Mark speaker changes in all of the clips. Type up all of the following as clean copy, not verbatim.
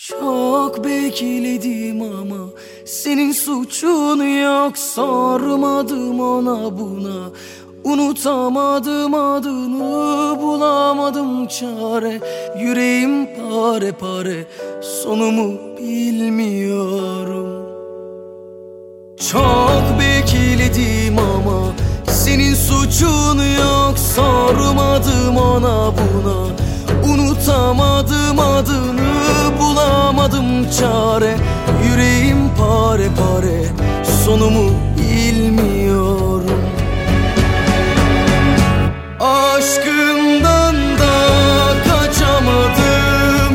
Speaker 1: Çok bekledim ama senin suçun yok. Sormadım ona buna, unutamadım adını, bulamadım çare. Yüreğim pare pare, sonumu bilmiyorum. Çok bekledim ama senin suçun yok. Sormadım ona buna, unutamadım adını, bulamadım çare. Yüreğim pare pare, sonumu bilmiyorum. Aşkından da kaçamadım,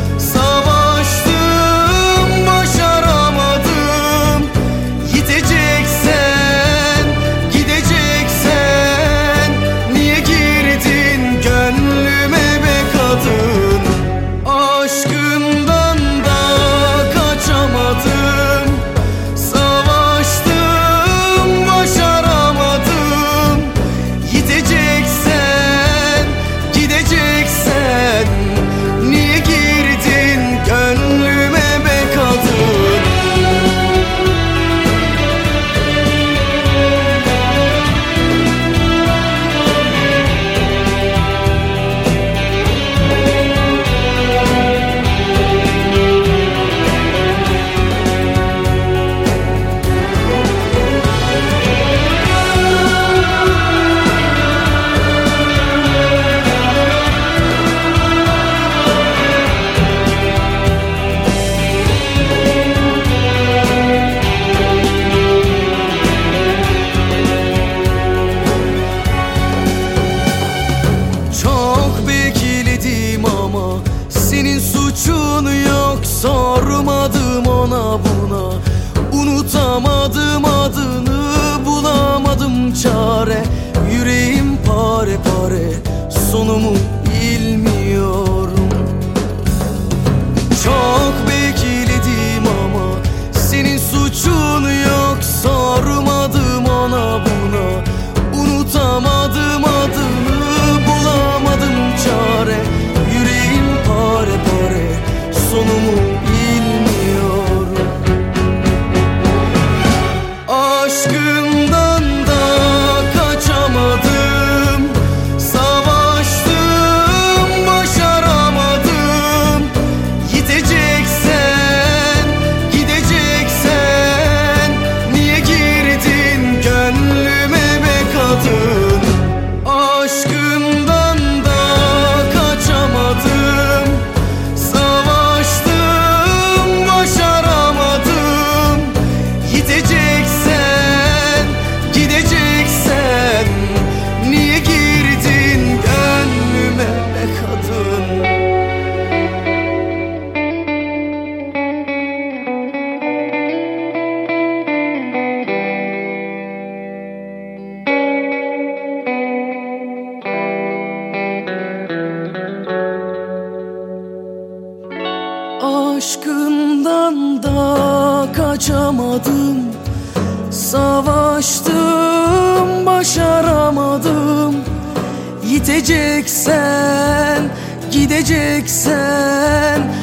Speaker 1: savaştım, başaramadım. Gideceksen, gideceksen, niye girdin gönlüme be kadın? Aşkından da kaçamadım, savaştım, başaramadım. Gideceksen, gideceksen, niye girdin gönlüme be kadın? Senin suçun yok, sormadım ona buna, unutamadım adını, bulamadım çare. Yüreğim pare pare, sonumu bilmiyorum. Çok bekledim ama senin suçun yok. Sormadım ona buna, unutamadım adını, bulamadım çare. Yüreğim pare pare, sonumu bilmiyorum. Aşkından da kaçamadım, savaştım, başaramadım. Gideceksen, gideceksen, niye girdin gönlüme be kadın? Aşkından da kaçamadım, savaştım, başaramadım. Gideceksen, gideceksen, niye girdin gönlüme be kadın? Aşkından da kaçamadım, savaştım, başaramadım. Gideceksen, gideceksen,